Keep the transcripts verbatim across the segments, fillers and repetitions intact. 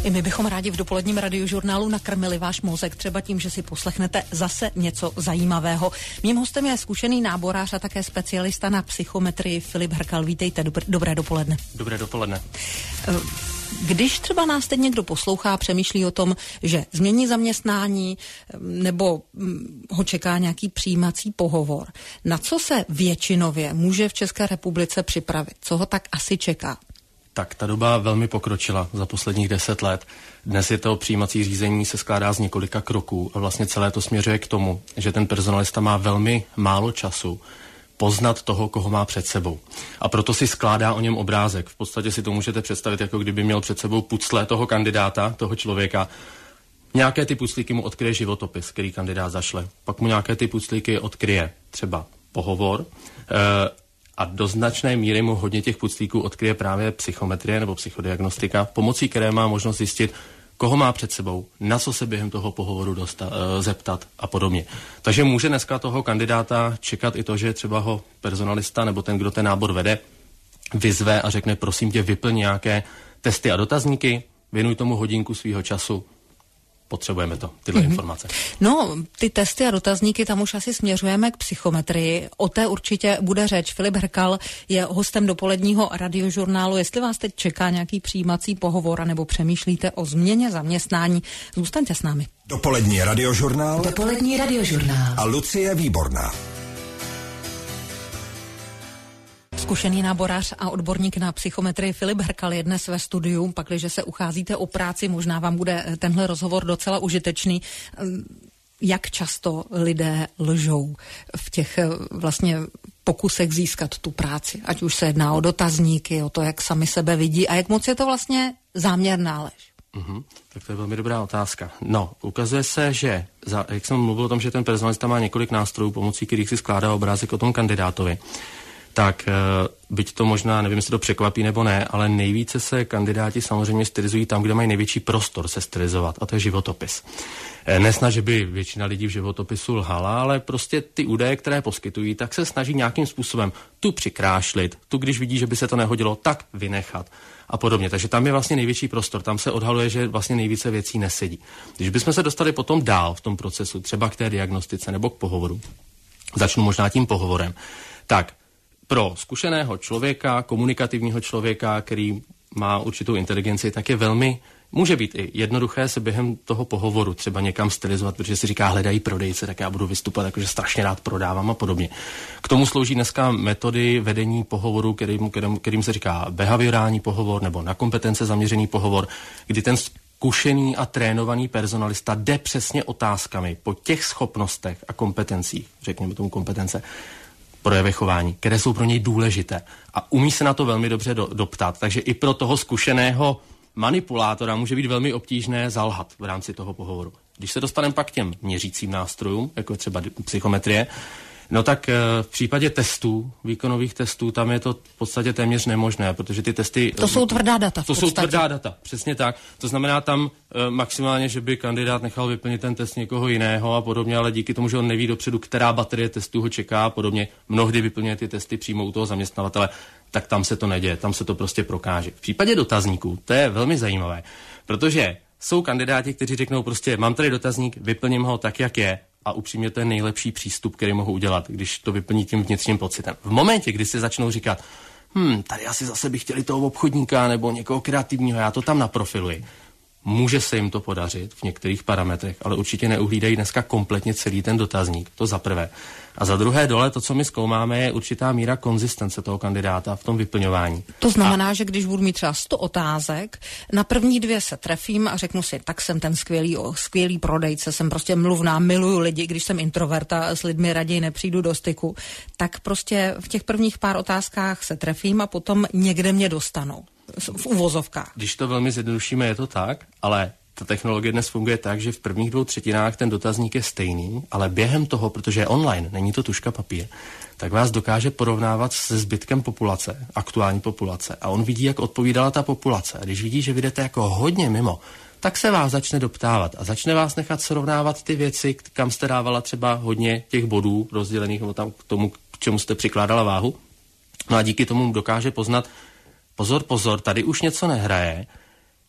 I my bychom rádi v dopoledním radiožurnálu nakrmili váš mozek třeba tím, že si poslechnete zase něco zajímavého. Mým hostem je zkušený náborář a také specialista na psychometrii Filip Hrkal. Vítejte, dobré, dobré dopoledne. Dobré dopoledne. Když třeba nás teď někdo poslouchá, přemýšlí o tom, že změní zaměstnání nebo ho čeká nějaký přijímací pohovor, na co se většinově může v České republice připravit? Co ho tak asi čeká? Tak ta doba velmi pokročila za posledních deset let. Dnes je to přijímací řízení, se skládá z několika kroků a vlastně celé to směřuje k tomu, že ten personalista má velmi málo času poznat toho, koho má před sebou. A proto si skládá o něm obrázek. V podstatě si to můžete představit, jako kdyby měl před sebou pucle toho kandidáta, toho člověka. Nějaké ty puclíky mu odkryje životopis, který kandidát zašle. Pak mu nějaké ty puclíky odkryje třeba pohovor. E- A do značné míry mu hodně těch puclíků odkryje právě psychometrie nebo psychodiagnostika, pomocí které má možnost zjistit, koho má před sebou, na co se během toho pohovoru dostat, zeptat a podobně. Takže může dneska toho kandidáta čekat i to, že třeba ho personalista nebo ten, kdo ten nábor vede, vyzve a řekne, prosím tě, vyplň nějaké testy a dotazníky, věnuj tomu hodinku svýho času. Potřebujeme to, tyhle mm-hmm. informace. No, ty testy a dotazníky, tam už asi směřujeme k psychometrii. O té určitě bude řeč. Filip Hrkal je hostem dopoledního radiožurnálu. Jestli vás teď čeká nějaký přijímací pohovor, nebo přemýšlíte o změně zaměstnání, zůstaňte s námi. Dopolední radiožurnál. Dopolední radiožurnál. A Lucie Výborná. Zkušený náborář a odborník na psychometrii Filip Hrkal je dnes ve studiu. Pakliže se ucházíte o práci, možná vám bude tenhle rozhovor docela užitečný. Jak často lidé lžou v těch vlastně pokusech získat tu práci? Ať už se jedná o dotazníky, o to, jak sami sebe vidí a jak moc je to vlastně záměrná lež? Mm-hmm. Tak to je velmi dobrá otázka. No, ukazuje se, že, za, jak jsem mluvil o tom, že ten personalista má několik nástrojů, pomocí kterých si skládá obrázek o tom kandidátovi, tak byť to možná, nevím, jestli to překvapí nebo ne, ale nejvíce se kandidáti samozřejmě stylizují tam, kde mají největší prostor se stylizovat, a to je životopis. Nesnad, že by většina lidí v životopisu lhala, ale prostě ty údaje, které poskytují, tak se snaží nějakým způsobem tu přikrášlit, tu, když vidí, že by se to nehodilo, tak vynechat a podobně. Takže tam je vlastně největší prostor, tam se odhaluje, že vlastně nejvíce věcí nesedí. Když bychom se dostali potom dál v tom procesu, třeba k té diagnostice nebo k pohovoru, začnu možná tím pohovorem, tak pro zkušeného člověka, komunikativního člověka, který má určitou inteligenci, tak je velmi, může být i jednoduché se během toho pohovoru třeba někam stylizovat, protože si říká, hledají prodejce, tak já budu vystupovat, jakože strašně rád prodávám a podobně. K tomu slouží dneska metody vedení pohovoru, kterým, kterým, kterým se říká behaviorální pohovor nebo na kompetence zaměřený pohovor, kdy ten zkušený a trénovaný personalista jde přesně otázkami po těch schopnostech a kompetencích, řekněme tomu kompetence, projevy chování, které jsou pro něj důležité. A umí se na to velmi dobře do, doptat. Takže i pro toho zkušeného manipulátora může být velmi obtížné zalhat v rámci toho pohovoru. Když se dostaneme pak k těm měřícím nástrojům, jako třeba psychometrie, no tak v případě testů, výkonových testů, tam je to v podstatě téměř nemožné, protože ty testy... To jsou tvrdá data v To podstatě. jsou tvrdá data, přesně tak. To znamená tam e, maximálně, že by kandidát nechal vyplnit ten test někoho jiného a podobně, ale díky tomu, že on neví dopředu, která baterie testů ho čeká a podobně, mnohdy vyplňuje ty testy přímo u toho zaměstnavatele, tak tam se to neděje, tam se to prostě prokáže. V případě dotazníků, to je velmi zajímavé, protože jsou kandidáti, kteří řeknou prostě, mám tady dotazník, vyplním ho tak, jak je, a upřímně to je nejlepší přístup, který mohu udělat, když to vyplní tím vnitřním pocitem. V momentě, kdy si začnou říkat, hm, tady asi zase by chtěli toho obchodníka nebo někoho kreativního, já to tam naprofiluji. Může se jim to podařit v některých parametrech, ale určitě neuhlídají dneska kompletně celý ten dotazník, to za prvé. A za druhé dole, to, co my zkoumáme, je určitá míra konzistence toho kandidáta v tom vyplňování. To znamená, a... že když budu mít třeba sto otázek, na první dvě se trefím a řeknu si, tak jsem ten skvělý, skvělý prodejce, jsem prostě mluvná, miluju lidi, když jsem introverta, s lidmi raději nepřijdu do styku, tak prostě v těch prvních pár otázkách se trefím a potom někde mě dostanou. V uvozovkách. Když to velmi zjednodušíme, je to tak, ale ta technologie dnes funguje tak, že v prvních dvou třetinách ten dotazník je stejný, ale během toho, protože je online, není to tužka papír, tak vás dokáže porovnávat se zbytkem populace, aktuální populace. A on vidí, jak odpovídala ta populace. A když vidí, že vy jdete jako hodně mimo, tak se vás začne doptávat a začne vás nechat srovnávat ty věci, kam jste dávala třeba hodně těch bodů rozdělených nebo tam k tomu, k čemu jste přikládala váhu. No a díky tomu dokáže poznat, pozor, pozor, tady už něco nehraje,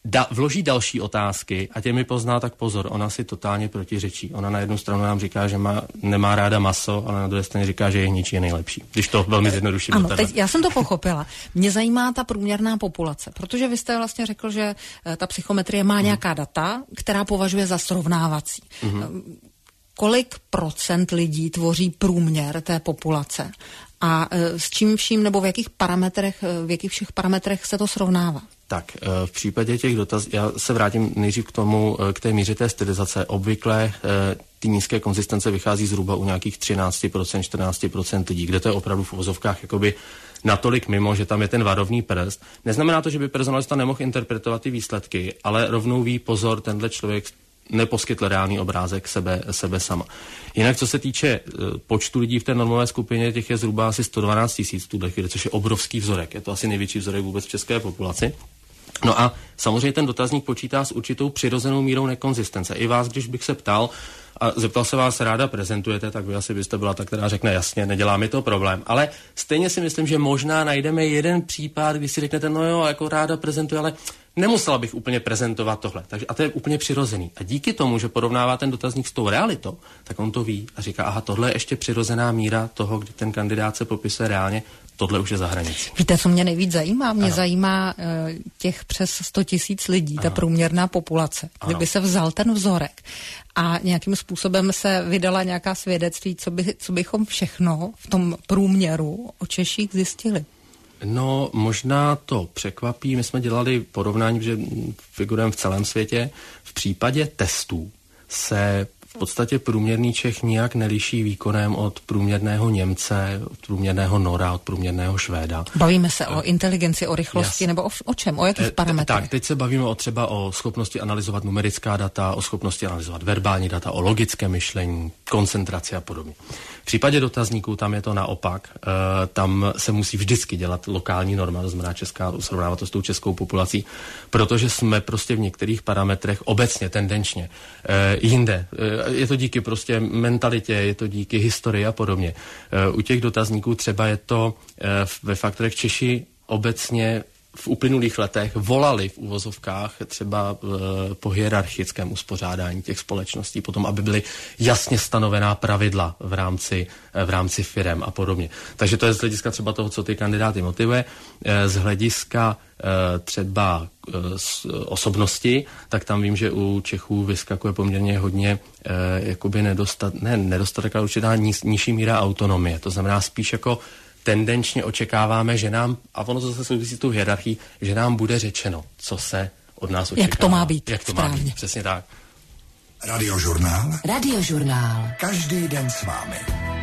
da, vloží další otázky a těmi pozná, tak pozor, ona si totálně protiřečí. Ona na jednu stranu nám říká, že má, nemá ráda maso, ale na druhé straně říká, že jehničí je nejlepší. Když to velmi zjednoduším. Ano, teď já jsem to pochopila. Mě zajímá ta průměrná populace, protože vy jste vlastně řekl, že ta psychometrie má nějaká data, která považuje za srovnávací. Mm-hmm. Kolik procent lidí tvoří průměr té populace? A s čím vším, nebo v jakých parametrech, v jakých všech parametrech se to srovnává? Tak, v případě těch dotazů, já se vrátím nejdřív k tomu, k té míře té stylizace. Obvykle ty nízké konzistence vychází zhruba u nějakých třináct procent, čtrnáct procent lidí, kde to je opravdu v uvozovkách jakoby natolik mimo, že tam je ten varovný prst. Neznamená to, že by personalista nemohl interpretovat ty výsledky, ale rovnou ví pozor, tenhle člověk neposkytl reálný obrázek sebe, sebe sama. Jinak, co se týče uh, počtu lidí v té normové skupině, těch je zhruba asi sto dvanáct tisíc v tuhle chvíli, což je obrovský vzorek. Je to asi největší vzorek vůbec v české populaci. No a samozřejmě ten dotazník počítá s určitou přirozenou mírou nekonzistence. I vás, když bych se ptal, a zeptal se vás, ráda prezentujete, tak vy asi byste byla ta, která řekne jasně, nedělá mi to problém. Ale stejně si myslím, že možná najdeme jeden případ, kdy si řeknete, no jo, jako ráda prezentuje, ale nemusela bych úplně prezentovat tohle. Takže, a to je úplně přirozený. A díky tomu, že porovnává ten dotazník s tou realitou, tak on to ví a říká, aha, tohle je ještě přirozená míra toho, kdy ten kandidát se popisuje reálně, tohle už je za hranicí. Víte, co mě nejvíc zajímá? Mě ano. zajímá uh, těch přes sto tisíc lidí, ano. ta průměrná populace. Kdyby ano. se vzal ten vzorek a nějakým způsobem se vydala nějaká svědectví, co, by, co bychom všechno v tom průměru o Češích zjistili. No, možná to překvapí. My jsme dělali porovnání, že figurujeme v celém světě. V případě testů se v podstatě průměrný Čech nijak neliší výkonem od průměrného Němce, od průměrného Nora, od průměrného Švéda. Bavíme se o inteligenci, o rychlosti, yes. nebo o, o čem? O jakých parametrech? Tak, teď se bavíme o třeba o schopnosti analyzovat numerická data, o schopnosti analyzovat verbální data, o logické myšlení, koncentraci a podobně. V případě dotazníků tam je to naopak. E, tam se musí vždycky dělat lokální norma, to znamená česká, srovnávat to s tou českou populací, protože jsme prostě v některých parametrech obecně, tendenčně, e, jinde. E, je to díky prostě mentalitě, je to díky historii a podobně. E, u těch dotazníků třeba je to e, ve faktorech Češi obecně v uplynulých letech volali v uvozovkách třeba e, po hierarchickém uspořádání těch společností, potom, aby byly jasně stanovená pravidla v rámci, e, v rámci firem a podobně. Takže to je z hlediska třeba toho, co ty kandidáty motivuje. E, z hlediska e, třeba e, s, osobnosti, tak tam vím, že u Čechů vyskakuje poměrně hodně e, jakoby nedostat, ne, nedostatek, ale určitá níž, nižší míra autonomie. To znamená spíš jako tendenčně očekáváme, že nám, a ono to zase souvisí s tou hierarchií, že nám bude řečeno, co se od nás očekává. Jak to má být, Jak to správně. má být, přesně tak. Radiožurnál. Radiožurnál. Každý den s vámi.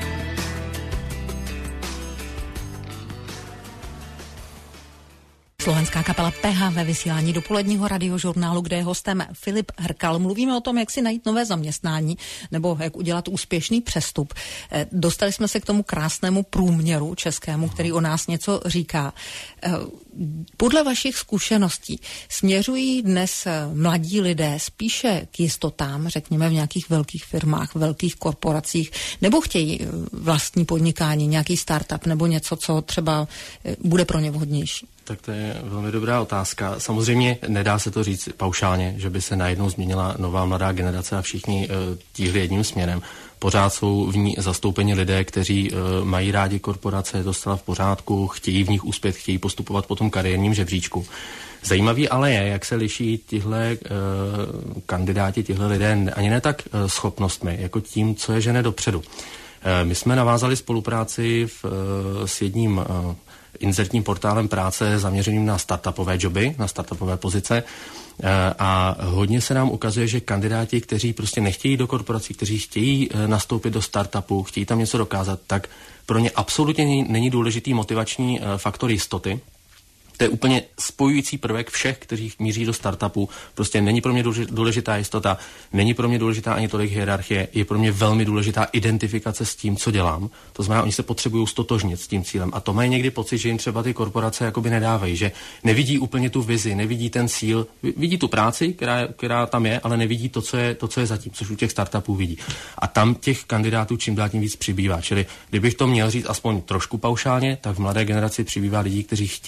Slovenská kapela P H ve vysílání dopoledního radiožurnálu, kde je hostem Filip Hrkal. Mluvíme o tom, jak si najít nové zaměstnání nebo jak udělat úspěšný přestup. Dostali jsme se k tomu krásnému průměru českému, který o nás něco říká. Podle vašich zkušeností směřují dnes mladí lidé spíše k jistotám, řekněme v nějakých velkých firmách, velkých korporacích, nebo chtějí vlastní podnikání, nějaký startup nebo něco, co třeba bude pro ně vhodnější? Tak to je velmi dobrá otázka. Samozřejmě nedá se to říct paušálně, že by se najednou změnila nová mladá generace a všichni uh, tíhli jedním směrem. Pořád jsou v ní zastoupeni lidé, kteří uh, mají rádi korporace, je to zcela v pořádku, chtějí v nich uspět, chtějí postupovat po tom kariérním žebříčku. Zajímavý ale je, jak se liší tihle uh, kandidáti, tihle lidé, ani ne tak uh, schopnostmi, jako tím, co je žene dopředu. Uh, my jsme navázali spolupráci v, uh, s jedním uh, inzertním portálem práce zaměřeným na startupové joby, na startupové pozice a hodně se nám ukazuje, že kandidáti, kteří prostě nechtějí do korporací, kteří chtějí nastoupit do startupu, chtějí tam něco dokázat, tak pro ně absolutně není důležitý motivační faktor jistoty. To je úplně spojující prvek všech, kteří míří do startupu. Prostě není pro mě důležitá jistota, není pro mě důležitá ani tolik hierarchie, je pro mě velmi důležitá identifikace s tím, co dělám. To znamená, oni se potřebují stotožnit s tím cílem. A to mají někdy pocit, že jim třeba ty korporace jakoby nedávají, že nevidí úplně tu vizi, nevidí ten cíl, vidí tu práci, která, která tam je, ale nevidí to, co je, to, co je zatím, což u těch startupů vidí. A tam těch kandidátů čím dál tím víc přibývá. Čili kdybych to měl říct aspoň trošku paušálně, tak v mladé generaci přibývá lidí, kteří chtějí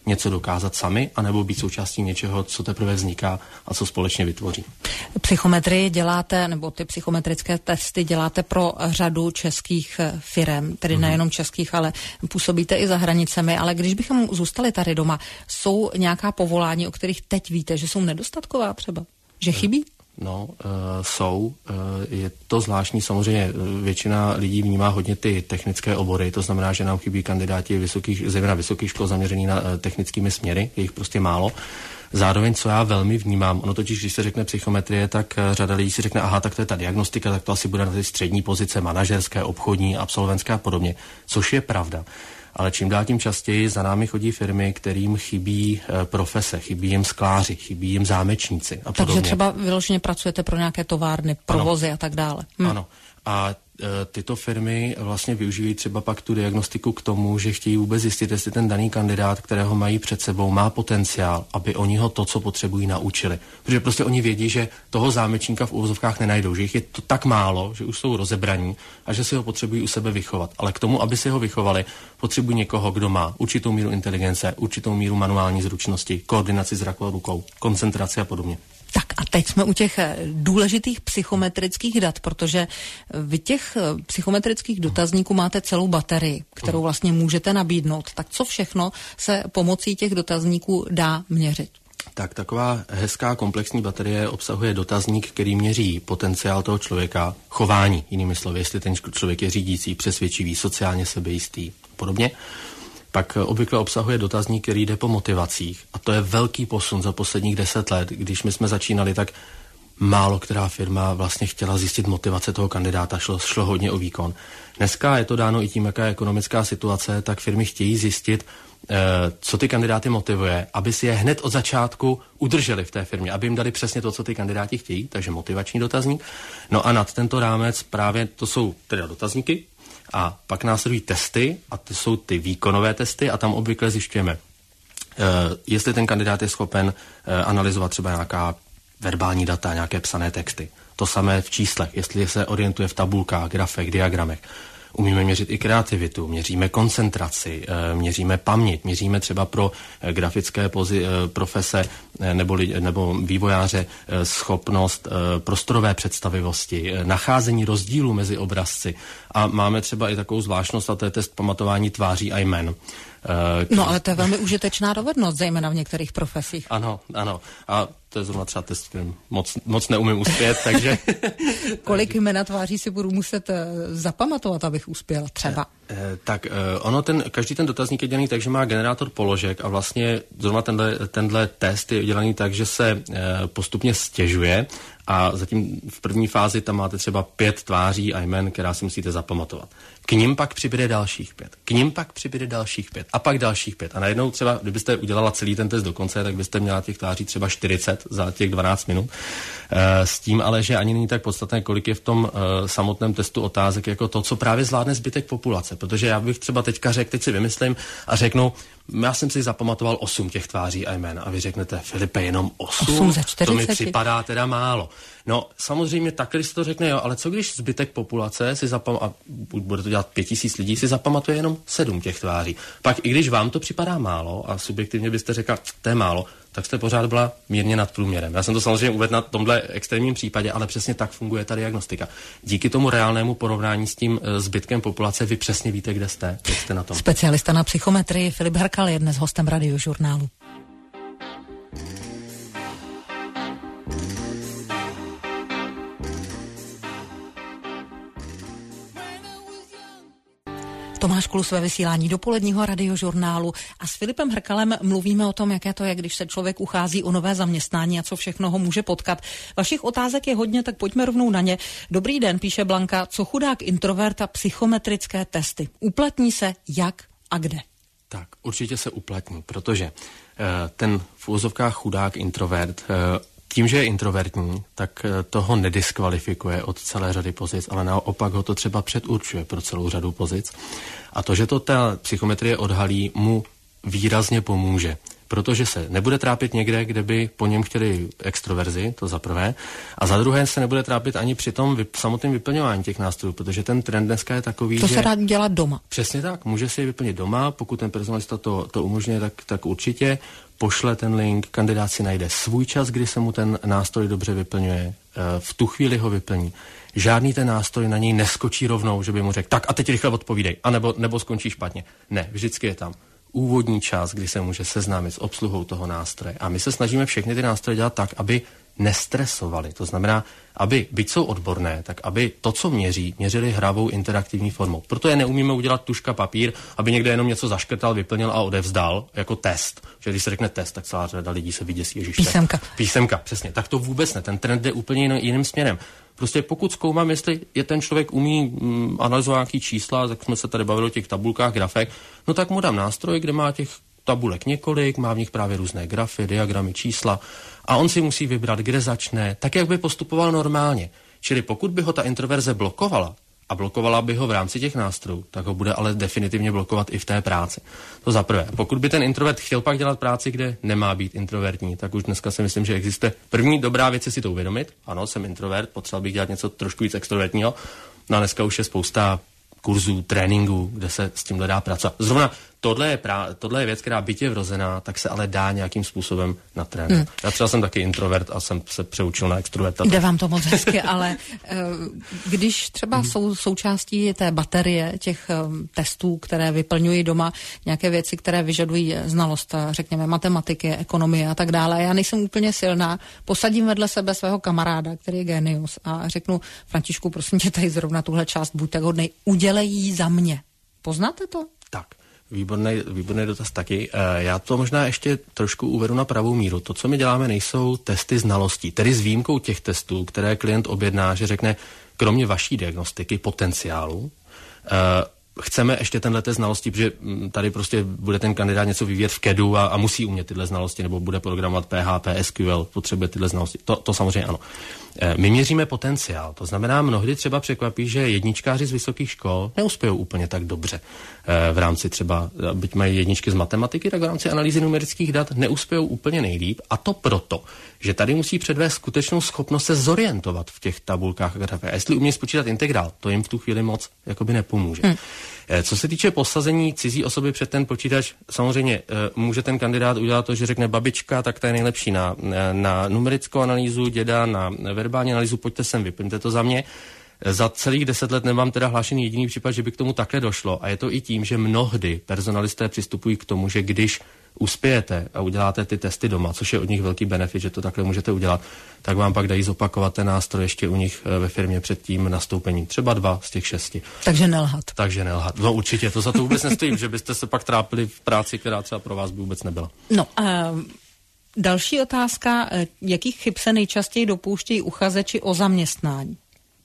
něco dokázat sami, anebo být součástí něčeho, co teprve vzniká a co společně vytvoří. Psychometrii děláte, nebo ty psychometrické testy děláte pro řadu českých firem, tedy hmm. nejenom českých, ale působíte i za hranicemi, ale když bychom zůstali tady doma, jsou nějaká povolání, o kterých teď víte, že jsou nedostatková třeba? Že chybí? No, uh, jsou. Uh, je to zvláštní, samozřejmě většina lidí vnímá hodně ty technické obory, to znamená, že nám chybí kandidáti vysokých, zejména vysokých škol zaměřený na uh, technickými směry, je jich prostě málo. Zároveň, co já velmi vnímám, ono totiž, když se řekne psychometrie, tak uh, řada lidí si řekne, aha, tak to je ta diagnostika, tak to asi bude na ty střední pozice, manažerské, obchodní, absolventské a podobně, což je pravda. Ale čím dál tím častěji za námi chodí firmy, kterým chybí e, profese, chybí jim skláři, chybí jim zámečníci a podobně. Takže třeba vyloženě pracujete pro nějaké továrny, provozy ano. a tak dále. Hm. Ano. A e, tyto firmy vlastně využívají třeba pak tu diagnostiku k tomu, že chtějí vůbec zjistit, jestli ten daný kandidát, kterého mají před sebou, má potenciál, aby oni ho to, co potřebují, naučili. Protože prostě oni vědí, že toho zámečníka v uvozovkách nenajdou, že jich je to tak málo, že už jsou rozebraní a že si ho potřebují u sebe vychovat. Ale k tomu, aby si ho vychovali, potřebují někoho, kdo má určitou míru inteligence, určitou míru manuální zručnosti, koordinaci zraku a rukou, koncentraci a podobně. Tak a teď jsme u těch důležitých psychometrických dat, protože vy těch psychometrických dotazníků máte celou baterii, kterou vlastně můžete nabídnout. Tak co všechno se pomocí těch dotazníků dá měřit? Tak taková hezká komplexní baterie obsahuje dotazník, který měří potenciál toho člověka, chování, jinými slovy, jestli ten člověk je řídící, přesvědčivý, sociálně sebejistý a podobně. Pak obvykle obsahuje dotazník, který jde po motivacích. A to je velký posun za posledních deset let. Když my jsme začínali, tak málo která firma vlastně chtěla zjistit motivace toho kandidáta, šlo, šlo hodně o výkon. Dneska je to dáno i tím, jaká je ekonomická situace, tak firmy chtějí zjistit, eh, co ty kandidáty motivuje, aby si je hned od začátku udrželi v té firmě, aby jim dali přesně to, co ty kandidáti chtějí, takže motivační dotazník. No a nad tento rámec právě to jsou teda dotazníky, a pak následují testy, a to jsou ty výkonové testy, a tam obvykle zjišťujeme, uh, jestli ten kandidát je schopen uh, analyzovat třeba nějaká verbální data, nějaké psané texty. To samé v číslech, jestli se orientuje v tabulkách, grafech, diagramech. Umíme měřit i kreativitu, měříme koncentraci, měříme paměť, měříme třeba pro grafické pozi, profese nebo, nebo vývojáře schopnost prostorové představivosti, nacházení rozdílů mezi obrazci. A máme třeba i takovou zvláštnost, a to je test pamatování tváří a jmen. Který... No ale to je velmi užitečná dovednost, zejména v některých profesích. Ano, ano. A to je zrovna třeba test, kterým moc, moc neumím uspět, takže... Kolik jména tváří si budu muset zapamatovat, abych uspěl třeba? Eh, tak eh, ono, ten, každý ten dotazník je dělaný tak, že má generátor položek a vlastně zrovna tenhle, tenhle test je dělaný tak, že se eh, postupně stěžuje a zatím v první fázi tam máte třeba pět tváří a jmen, která si musíte zapamatovat. K nim pak přibyde dalších pět. K nim pak přibyde dalších pět. A pak dalších pět. A najednou třeba, kdybyste udělala celý ten test do konce, tak byste měla těch tváří třeba čtyřicet za těch dvanáct minut. E, s tím ale, že ani není tak podstatné, kolik je v tom e, samotném testu otázek, jako to, co právě zvládne zbytek populace. Protože já bych třeba teďka řekl, teď si vymyslím a řeknu, já jsem si zapamatoval osm těch tváří a jmen. A vy řeknete, Filipe, jenom osm? To mi připadá teda málo. No, samozřejmě takhle, když se to řekne, jo, ale co když zbytek populace si zapamatuje, a bude to dělat pět tisíc lidí, si zapamatuje jenom sedm těch tváří. Pak i když vám to připadá málo a subjektivně byste řekla, to je málo, tak jste pořád byla mírně nad průměrem. Já jsem to samozřejmě uvedl na tomhle extrémním případě, ale přesně tak funguje ta diagnostika. Díky tomu reálnému porovnání s tím zbytkem populace vy přesně víte, kde jste, kde jste na tom. Specialista na psychometrii Filip Hrkal je dnes hostem Radiožurnálu. Tomáš Klus ve vysílání dopoledního Radiožurnálu a s Filipem Hrkalem mluvíme o tom, jaké to je, když se člověk uchází o nové zaměstnání a co všechno ho může potkat. Vašich otázek je hodně, tak pojďme rovnou na ně. Dobrý den, píše Blanka, co chudák introvert a psychometrické testy. Uplatní se jak a kde? Tak, určitě se uplatní, protože uh, ten v úvozovkách chudák introvert uh, tím, že je introvertní, tak toho nediskvalifikuje od celé řady pozic, ale naopak ho to třeba předurčuje pro celou řadu pozic. A to, že to ta psychometrie odhalí, mu výrazně pomůže. protože se nebude trápit někde, kde by po něm chtěli extroverzi, to za prvé, a za druhé se nebude trápit ani při tom vyp- samotném vyplňování těch nástrojů, protože ten trend dneska je takový, to že... To se dá dělat doma. Přesně tak, může si je vyplnit doma, pokud ten personalista to, to umožňuje, tak, tak určitě pošle ten link, kandidát si najde svůj čas, kdy se mu ten nástroj dobře vyplňuje, v tu chvíli ho vyplní. Žádný ten nástroj na něj neskočí rovnou, že by mu řekl, tak a teď rychle odpovídej, anebo, nebo skončí špatně. Ne, vždycky je tam úvodní čas, kdy se může seznámit s obsluhou toho nástroje. A my se snažíme všechny ty nástroje dělat tak, aby nestresovali. To znamená, aby, byť jsou odborné, tak aby to, co měří, měřili hravou interaktivní formou. Proto je neumíme udělat tuška papír, aby někde jenom něco zaškrtal, vyplnil a odevzdal jako test. Že když se řekne test, tak celá řada lidí se vyděsí. Ježiš, Písemka. Test. Písemka, přesně. Tak to vůbec ne. Ten trend jde úplně jiným, jiným směrem. Prostě pokud zkoumám, jestli je ten člověk umí mm, analyzovat nějaký čísla, tak jsme se tady bavili o těch tabulkách, grafek, no tak mu dám nástroj, kde má těch tabulek několik, má v nich právě různé grafy, diagramy, čísla a on si musí vybrat, kde začne, tak jak by postupoval normálně. Čili pokud by ho ta introverze blokovala a blokovala by ho v rámci těch nástrojů, tak ho bude ale definitivně blokovat i v té práci. To za prvé. Pokud by ten introvert chtěl pak dělat práci, kde nemá být introvertní, tak už dneska si myslím, že existuje první dobrá věc je si to uvědomit. Ano, jsem introvert, potřeboval bych dělat něco trošku víc extrovertního. No a dneska už je spousta kurzů, tréninků, kde se s tím dá pracovat. Zrovna tohle je, prá- tohle je věc, která byť je vrozená, tak se ale dá nějakým způsobem natrénovat. Hmm. Já třeba jsem taky introvert a jsem se přeučil na extroverta. Jde vám to moc hezky, ale když třeba hmm. jsou součástí té baterie těch testů, které vyplňují doma, nějaké věci, které vyžadují znalost, řekněme, matematiky, ekonomie a tak dále, já nejsem úplně silná, posadím vedle sebe svého kamaráda, který je génius a řeknu, Františku, prosím tě, tady zrovna tuhle část, buď tak hodnej, udělej ji za mě. Poznáte to? Tak. Výborný, výborný dotaz taky. Já to možná ještě trošku uvedu na pravou míru. To, co my děláme, nejsou testy znalostí, tedy s výjimkou těch testů, které klient objedná, že řekne, kromě vaší diagnostiky, potenciálu, chceme ještě tenhle té znalosti, protože tady prostě bude ten kandidát něco vyvíjet v kedu a, a musí umět tyhle znalosti, nebo bude programovat P H P, S Q L, potřebuje tyhle znalosti. To, to samozřejmě ano. My měříme potenciál, to znamená, mnohdy třeba překvapí, že jedničkáři z vysokých škol neuspějou úplně tak dobře. V rámci třeba, byť mají jedničky z matematiky, tak v rámci analýzy numerických dat neuspějou úplně nejlíp. A to proto, že tady musí předvést skutečnou schopnost se zorientovat v těch tabulkách a grafech. A jestli umí spočítat integrál, to jim v tu chvíli moc jakoby nepomůže. Hmm. Co se týče posazení cizí osoby před ten počítač, samozřejmě může ten kandidát udělat to, že řekne babička, tak to je nejlepší na, na numerickou analýzu, děda na verbální analýzu, pojďte sem, vyplňte to za mě. Za celých deset let nemám teda hlášený jediný případ, že by k tomu takhle došlo. A je to i tím, že mnohdy personalisté přistupují k tomu, že když uspějete a uděláte ty testy doma, což je od nich velký benefit, že to takhle můžete udělat, tak vám pak dají zopakovat ten nástroj ještě u nich ve firmě před tím nastoupením. Třeba dva z těch šesti. Takže nelhat. Takže nelhat. No určitě, to za to vůbec nestojí, že byste se pak trápili v práci, která třeba pro vás by vůbec nebyla. No, uh... další otázka, jakých chyb se nejčastěji dopouštějí uchazeči o zaměstnání?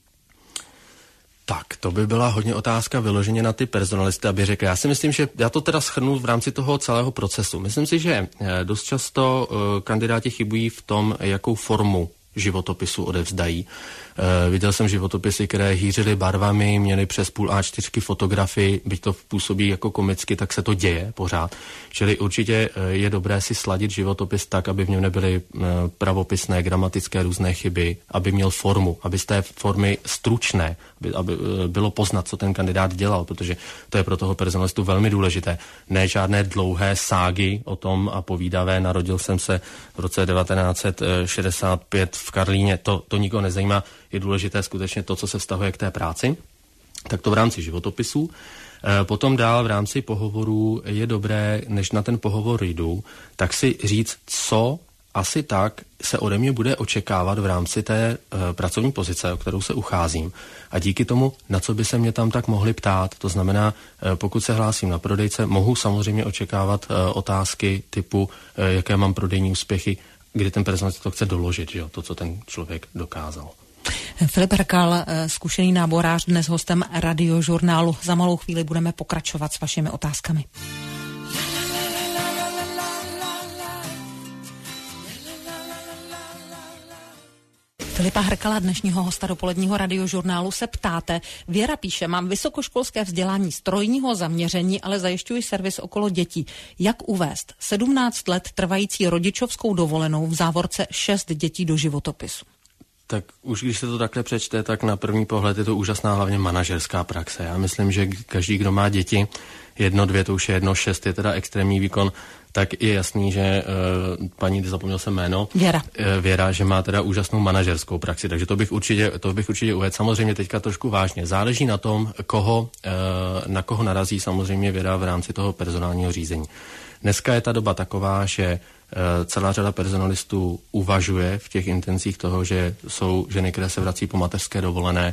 Tak, to by byla hodně otázka vyloženě na ty personalisty, aby řekl. Já si myslím, že já to teda shrnu v rámci toho celého procesu. Myslím si, že dost často uh, kandidáti chybují v tom, jakou formu životopisu odevzdají. E, viděl jsem životopisy, které hýřily barvami, měly přes půl A čtyři fotografii, byť to působí jako komicky, tak se to děje pořád. Čili určitě je dobré si sladit životopis tak, aby v něm nebyly pravopisné, gramatické různé chyby, aby měl formu, aby z té formy stručné, aby, aby bylo poznat, co ten kandidát dělal, protože to je pro toho personalistu velmi důležité. Ne žádné dlouhé ságy o tom a povídavé, narodil jsem se v roce devatenáct set šedesát pět v Karlíně, to, to nikoho nezajímá, je důležité skutečně to, co se vztahuje k té práci, tak to v rámci životopisů. E, potom dál v rámci pohovorů je dobré, než na ten pohovor jdu, tak si říct, co asi tak se ode mě bude očekávat v rámci té e, pracovní pozice, o kterou se ucházím. A díky tomu, na co by se mě tam tak mohli ptát, to znamená, e, pokud se hlásím na prodejce, mohu samozřejmě očekávat e, otázky typu, e, jaké mám prodejní úspěchy, kdy ten personalista to chce doložit, že jo, to, co ten člověk dokázal. Filip Hrkal, zkušený náborář, dnes hostem Radiožurnálu. Za malou chvíli budeme pokračovat s vašimi otázkami. Filipa Hrkala, dnešního hosta dopoledního radiožurnálu, se ptáte. Věra píše, mám vysokoškolské vzdělání strojního zaměření, ale zajišťuji servis okolo dětí. Jak uvést sedmnáct let trvající rodičovskou dovolenou v závorce šest dětí do životopisu? Tak už když se to takhle přečte, tak na první pohled je to úžasná hlavně manažerská praxe. Já myslím, že každý, kdo má děti, jedno, dvě, to už je jedno, šest je teda extrémní výkon, tak je jasný, že uh, paní, zapomněl jsem jméno, Věra. Uh, Věra, že má teda úžasnou manažerskou praxi, takže to bych určitě, to bych určitě uvedl. Samozřejmě teďka trošku vážně. Záleží na tom, koho, uh, na koho narazí samozřejmě Věra v rámci toho personálního řízení. Dneska je ta doba taková, že celá řada personalistů uvažuje v těch intencích toho, že jsou ženy, které se vrací po mateřské dovolené,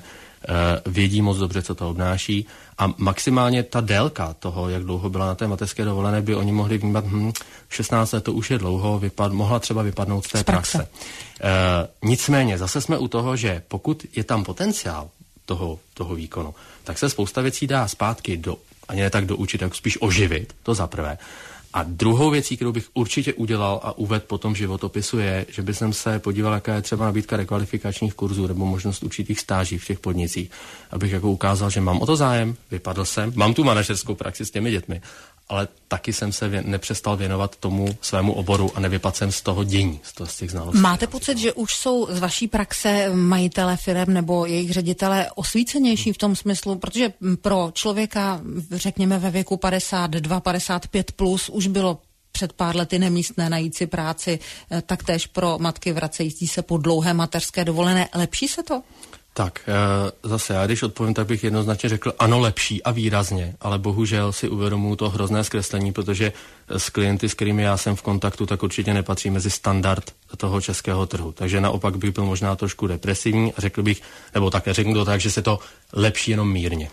vědí moc dobře, co to obnáší a maximálně ta délka toho, jak dlouho byla na té mateřské dovolené, by oni mohli vnímat, hm, šestnáct let to už je dlouho, vypad, mohla třeba vypadnout z té z praxe. praxe. E, nicméně, zase jsme u toho, že pokud je tam potenciál toho, toho výkonu, tak se spousta věcí dá zpátky do, ani ne tak doučit, jak spíš oživit, to za prvé. A druhou věcí, kterou bych určitě udělal a uvedl po tom životopisu je, že bych se podíval, jaká je třeba nabídka rekvalifikačních kurzů nebo možnost určitých stáží v těch podnicích, abych jako ukázal, že mám o to zájem, vypadl jsem, mám tu manažerskou praxi s těmi dětmi, ale taky jsem se vě- nepřestal věnovat tomu svému oboru a nevypadl jsem z toho dění, z, toho, z těch znalostí. Máte pocit, že už jsou z vaší praxe majitele firem nebo jejich ředitele osvícenější v tom smyslu, protože pro člověka, řekněme ve věku padesát dva padesát pět plus, už bylo před pár lety nemístné najít si práci, taktéž pro matky vracející se po dlouhé mateřské dovolené. Lepší se to? Tak, zase já, když odpovím, tak bych jednoznačně řekl ano, lepší a výrazně, ale bohužel si uvědomuji to hrozné zkreslení, protože s klienty, s kterými já jsem v kontaktu, tak určitě nepatří mezi standard toho českého trhu. Takže naopak bych byl možná trošku depresivní a řekl bych, nebo také řeknu to tak, že se to lepší jenom mírně.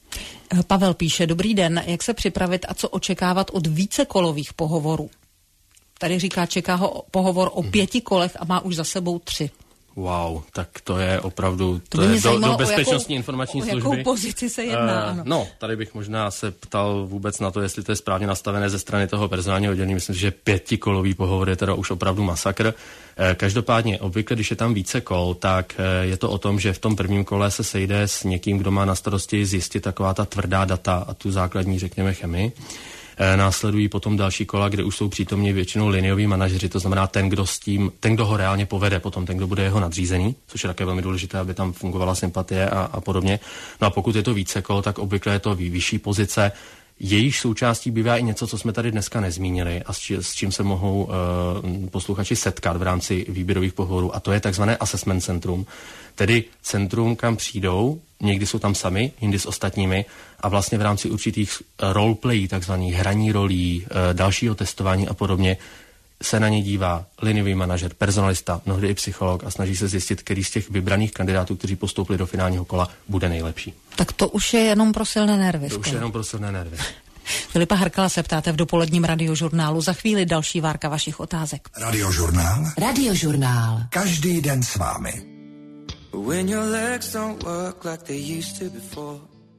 Pavel píše, dobrý den, jak se připravit a co očekávat od vícekolových pohovorů? Tady říká, čeká ho pohovor o pěti kolech a má už za sebou tři. Wow, tak to je opravdu, to, to je do, do bezpečnostní jakou, informační o služby. jakou pozici se jedná? Uh, ano. No, tady bych možná se ptal vůbec na to, jestli to je správně nastavené ze strany toho personálního oddělení. Myslím si, že pětikolový pohovor je teda už opravdu masakr. Uh, každopádně, obvykle, když je tam více kol, tak uh, je to o tom, že v tom prvním kole se sejde s někým, kdo má na starosti zjistit taková ta tvrdá data a tu základní, řekněme, chemii. Následují potom další kola, kde už jsou přítomní většinou linioví manažeři, to znamená ten, kdo s tím, ten, kdo ho reálně povede, potom ten, kdo bude jeho nadřízený, což je také velmi důležité, aby tam fungovala sympatie a, a podobně. No a pokud je to více kol, tak obvykle je to vyšší pozice. Jejíž součástí bývá i něco, co jsme tady dneska nezmínili a s, či, s čím se mohou uh, posluchači setkat v rámci výběrových pohovorů, a to je takzvané assessment centrum, tedy centrum, kam přijdou, někdy jsou tam sami, jindy s ostatními a vlastně v rámci určitých roleplay, takzvaných hraní rolí, uh, dalšího testování a podobně, se na ně dívá liniový manažer, personalista, mnohdy i psycholog a snaží se zjistit, který z těch vybraných kandidátů, kteří postoupili do finálního kola, bude nejlepší. Tak to už je jenom pro silné nervy. To už je jenom pro silné nervy. Filipa Hrkala se ptáte v dopoledním radiožurnálu. Za chvíli další várka vašich otázek. Radiožurnál. Radiožurnál. Každý den s vámi. When your legs don't work like they used to before.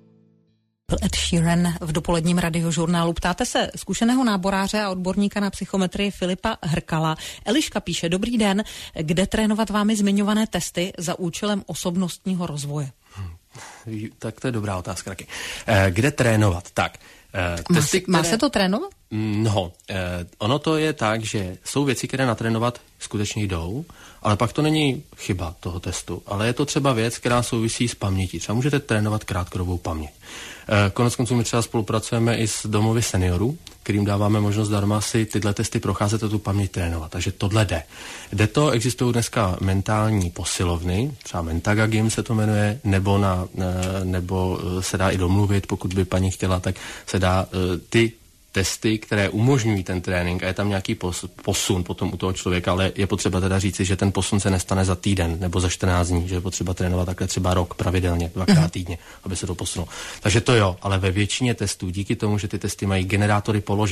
Ed Sheeran v dopoledním radiožurnálu. Ptáte se zkušeného náboráře a odborníka na psychometrii Filipa Hrkala. Eliška píše, dobrý den, kde trénovat vámi zmiňované testy za účelem osobnostního rozvoje? Hmm. Tak to je dobrá otázka taky. Eh, kde trénovat? Tak. Eh, testy, má, které... má se to trénovat? No, eh, ono to je tak, že jsou věci, které natrénovat skutečně jdou, ale pak to není chyba toho testu, ale je to třeba věc, která souvisí s pamětí. Třeba můžete trénovat krátkodobou paměť. Konec konců my třeba spolupracujeme i s domovy seniorů, kterým dáváme možnost darma si tyhle testy procházet a tu paměť trénovat. Takže tohle jde. Jde to, existují dneska mentální posilovny, třeba Mentaga Gym se to jmenuje, nebo, na, nebo se dá i domluvit, pokud by paní chtěla, tak se dá ty testy, které umožňují ten trénink a je tam nějaký posun potom u toho člověka, ale je potřeba teda říci, že ten posun se nestane za týden nebo za čtrnáct dní, že je potřeba trénovat takhle třeba rok pravidelně, dvakrát týdně, aby se to posunulo. Takže to jo, ale ve většině testů, díky tomu, že ty testy mají generátory položek,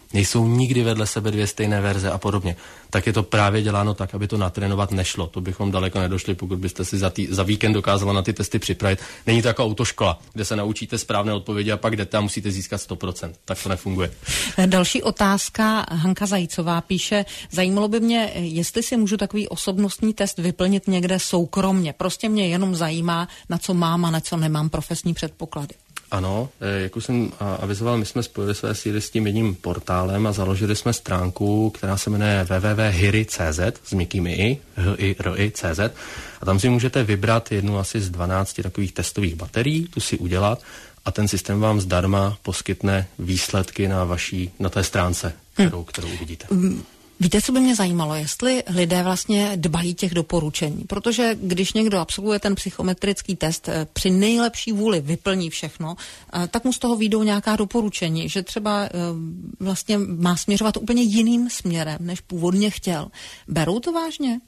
nejsou nikdy vedle sebe dvě stejné verze a podobně, tak je to právě děláno tak, aby to natrénovat nešlo. To bychom daleko nedošli, pokud byste si za, tý, za víkend dokázala na ty testy připravit. Není to jako autoškola, kde se naučíte správné odpovědi a pak jdete a musíte získat sto procent. Tak to nefunguje. Další otázka. Hanka Zajícová píše, zajímalo by mě, jestli si můžu takový osobnostní test vyplnit někde soukromně. Prostě mě jenom zajímá, na co mám a na co nemám profesní předpoklady. Ano, jak už jsem avizoval, my jsme spojili své síly s tím jedním portálem a založili jsme stránku, která se jmenuje w w w tečka hiry tečka c z s měkkými i, h i r i c z, a tam si můžete vybrat jednu asi z dvanácti takových testových baterií, tu si udělat a ten systém vám zdarma poskytne výsledky na vaší, na té stránce, kterou, kterou uvidíte. Hmm. Víte, co by mě zajímalo, jestli lidé vlastně dbají těch doporučení, protože když někdo absolvuje ten psychometrický test, při nejlepší vůli vyplní všechno, tak mu z toho vyjdou nějaká doporučení, že třeba vlastně má směřovat úplně jiným směrem, než původně chtěl. Berou to vážně?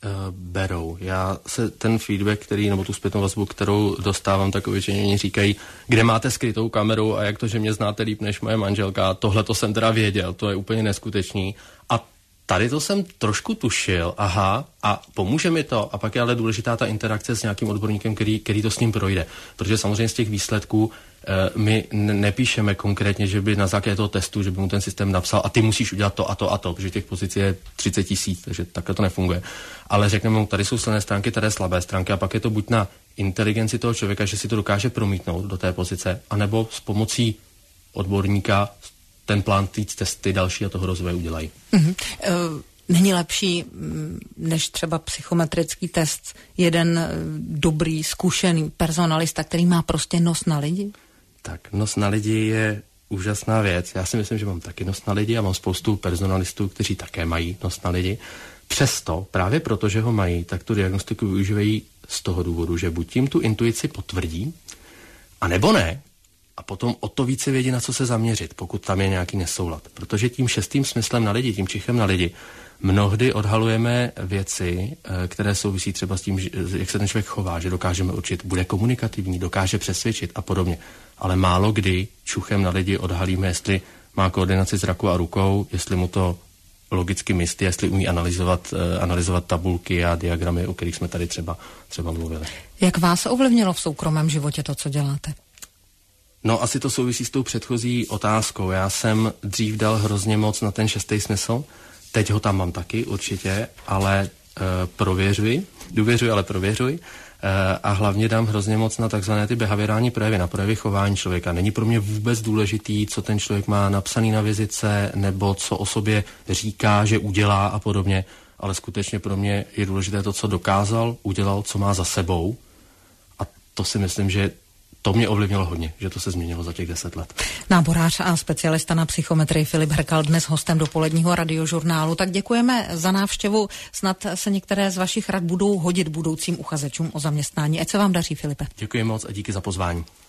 Berou. Já se ten feedback, který, nebo tu zpětnou vazbu, kterou dostávám, tak většině říkají, kde máte skrytou kameru a jak to, že mě znáte líp než moje manželka, tohle to jsem teda věděl, to je úplně neskutečný. A tady to jsem trošku tušil, aha, a pomůže mi to. A pak je ale důležitá ta interakce s nějakým odborníkem, který, který to s ním projde. Protože samozřejmě z těch výsledků e, my n- nepíšeme konkrétně, že by na základě toho testu, že by mu ten systém napsal a ty musíš udělat to a to a to, protože těch pozic je třicet tisíc, takže takhle to nefunguje. Ale řekneme mu, tady jsou silné stránky, tady slabé stránky a pak je to buď na inteligenci toho člověka, že si to dokáže promítnout do té pozice, anebo s pomocí odborníka ten plán týc testy další a toho rozvoje udělají. Mm-hmm. Uh, není lepší, než třeba psychometrický test, jeden dobrý, zkušený personalista, který má prostě nos na lidi? Tak nos na lidi je úžasná věc. Já si myslím, že mám taky nos na lidi a mám spoustu personalistů, kteří také mají nos na lidi. Přesto, právě proto, že ho mají, tak tu diagnostiku využívají z toho důvodu, že buď tím tu intuici potvrdí, anebo ne. A potom o to více vědí, na co se zaměřit, pokud tam je nějaký nesoulad. Protože tím šestým smyslem na lidi, tím čichem na lidi, mnohdy odhalujeme věci, které souvisí třeba s tím, jak se ten člověk chová, že dokážeme určit, bude komunikativní, dokáže přesvědčit a podobně. Ale málo kdy čuchem na lidi odhalíme, jestli má koordinaci zraku a rukou, jestli mu to logicky myslí, jestli umí analyzovat, analyzovat tabulky a diagramy, o kterých jsme tady třeba, třeba mluvili. Jak vás ovlivnilo v soukromém životě to, co děláte? No, asi to souvisí s tou předchozí otázkou. Já jsem dřív dal hrozně moc na ten šestý smysl, teď ho tam mám taky určitě, ale e, prověřuji, důvěřuji, ale prověřuji e, a hlavně dám hrozně moc na takzvané ty behaviorální projevy, na projevy chování člověka. Není pro mě vůbec důležitý, co ten člověk má napsaný na vizice, nebo co o sobě říká, že udělá a podobně, ale skutečně pro mě je důležité to, co dokázal, udělal, co má za sebou, a to si myslím, že to mě ovlivnilo hodně, že to se změnilo za těch deset let. Náborář a specialista na psychometrii Filip Hrkal dnes hostem dopoledního radiožurnálu. Tak děkujeme za návštěvu. Snad se některé z vašich rad budou hodit budoucím uchazečům o zaměstnání. Ať se vám daří, Filipe. Děkuji moc a díky za pozvání.